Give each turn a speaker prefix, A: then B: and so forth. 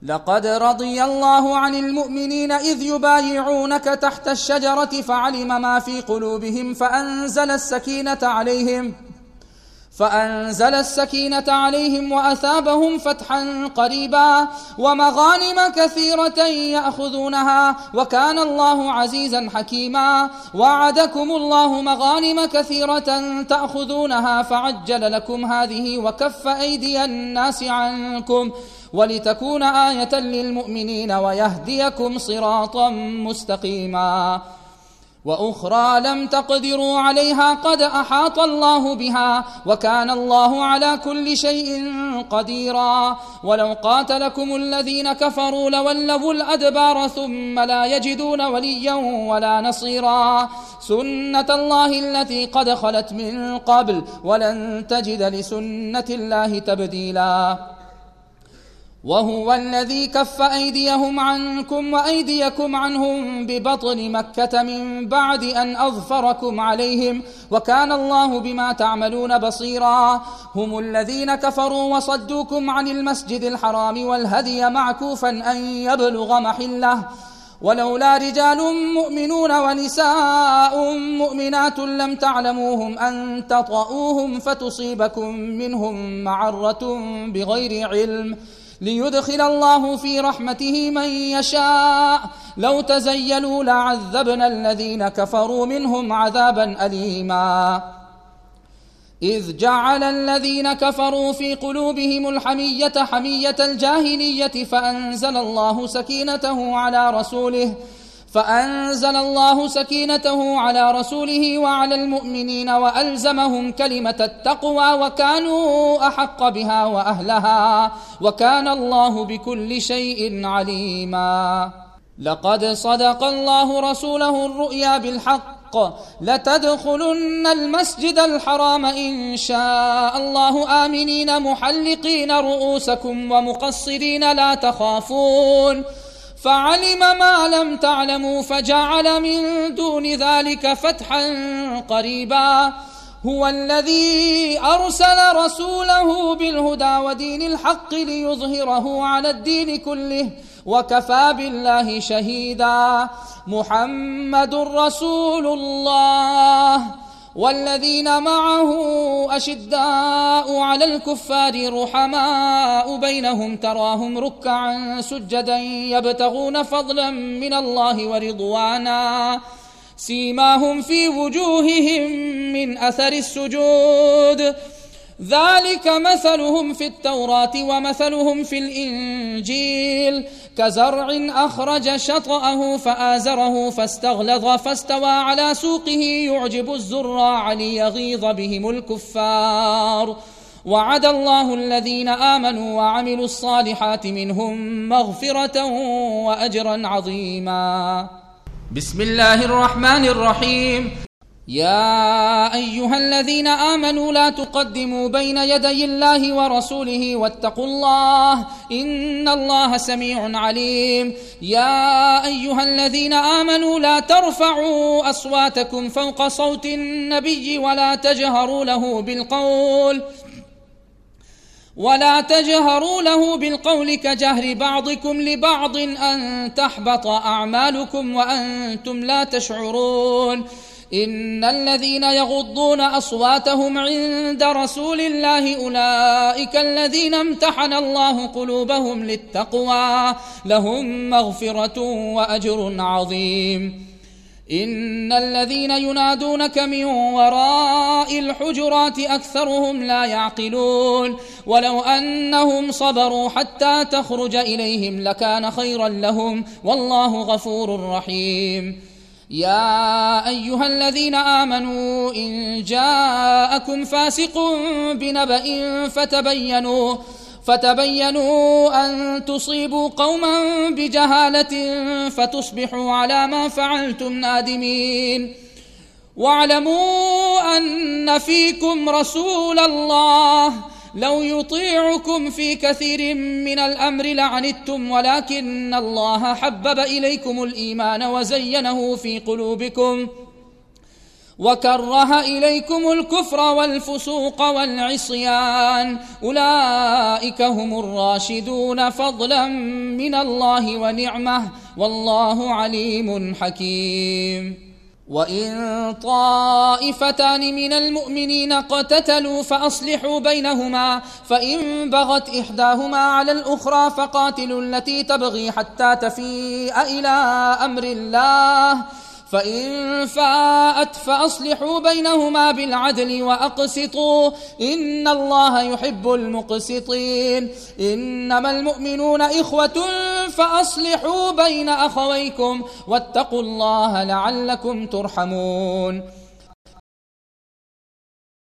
A: لقد رضي الله عن المؤمنين إذ يبايعونك تحت الشجرة فعلم ما في قلوبهم فأنزل السكينة عليهم وأثابهم فتحا قريبا ومغانم كثيرة يأخذونها وكان الله عزيزا حكيما. وعدكم الله مغانم كثيرة تأخذونها فعجل لكم هذه وكف أيدي الناس عنكم ولتكون آية للمؤمنين ويهديكم صراطا مستقيما. وأخرى لم تقدروا عليها قد أحاط الله بها وكان الله على كل شيء قديرا. ولو قاتلكم الذين كفروا لولوا الأدبار ثم لا يجدون وليا ولا نصيرا. سنة الله التي قد خلت من قبل ولن تجد لسنة الله تبديلا. وهو الذي كف أيديهم عنكم وأيديكم عنهم ببطن مكة من بعد أن أظفركم عليهم وكان الله بما تعملون بصيرا. هم الذين كفروا وصدوكم عن المسجد الحرام والهدي معكوفا أن يبلغ محله ولولا رجال مؤمنون ونساء مؤمنات لم تعلموهم أن تطؤوهم فتصيبكم منهم معرة بغير علم ليدخل الله في رحمته من يشاء. لو تزيلوا لعذبنا الذين كفروا منهم عذابا أليما. إذ جعل الذين كفروا في قلوبهم الحمية حمية الجاهلية فأنزل الله سكينته على رسوله وعلى المؤمنين وألزمهم كلمة التقوى وكانوا أحق بها وأهلها وكان الله بكل شيء عليما. لقد صدق الله رسوله الرؤيا بالحق لتدخلن المسجد الحرام إن شاء الله آمنين محلقين رؤوسكم ومقصرين لا تخافون فعلم ما لم تعلموا فجعل من دون ذلك فتحا قريبا. هو الذي أرسل رسوله بالهدى ودين الحق ليظهره على الدين كله وكفى بالله شهيدا. محمد رسول الله والذين معه أشداء على الكفار رحماء بينهم تراهم ركعا سجدا يبتغون فضلا من الله ورضوانا سيماهم في وجوههم من أثر السجود ذلك مثلهم في التوراة ومثلهم في الإنجيل كزرع أخرج شطأه فآزره فاستغلظ فاستوى على سوقه يعجب الزراع ليغيظ بهم الكفار. وعد الله الذين آمنوا وعملوا الصالحات منهم مغفرة وأجرا عظيما. بسم الله الرحمن الرحيم. يا أيها الذين آمنوا لا تقدموا بين يدي الله ورسوله واتقوا الله إن الله سميع عليم. يا أيها الذين آمنوا لا ترفعوا أصواتكم فوق صوت النبي ولا تجهروا له بالقول كجهر بعضكم لبعض أن تحبط أعمالكم وأنتم لا تشعرون. إن الذين يغضون أصواتهم عند رسول الله أولئك الذين امتحن الله قلوبهم للتقوى لهم مغفرة وأجر عظيم. إن الذين ينادونك من وراء الحجرات أكثرهم لا يعقلون ولو أنهم صبروا حتى تخرج إليهم لكان خيرا لهم والله غفور رحيم. يا أيها الذين آمنوا إن جاءكم فاسق بنبأ فتبينوا أن تصيبوا قوما بجهالة فتصبحوا على ما فعلتم نادمين. واعلموا أن فيكم رسول الله لو يطيعكم في كثير من الأمر لعنتم ولكن الله حبب إليكم الإيمان وكره إليكم الكفر والفسوق والعصيان أولئك هم الراشدون فضلا من الله ونعمة والله عليم حكيم. وإن طائفتان من المؤمنين اقتتلوا فأصلحوا بينهما فإن بغت إحداهما على الأخرى فقاتلوا التي تبغي حتى تفيء إلى أمر الله فإن فاءت فأصلحوا بينهما بالعدل وأقسطوا إن الله يحب المقسطين. إنما المؤمنون إخوة فأصلحوا بين أخويكم واتقوا الله لعلكم ترحمون.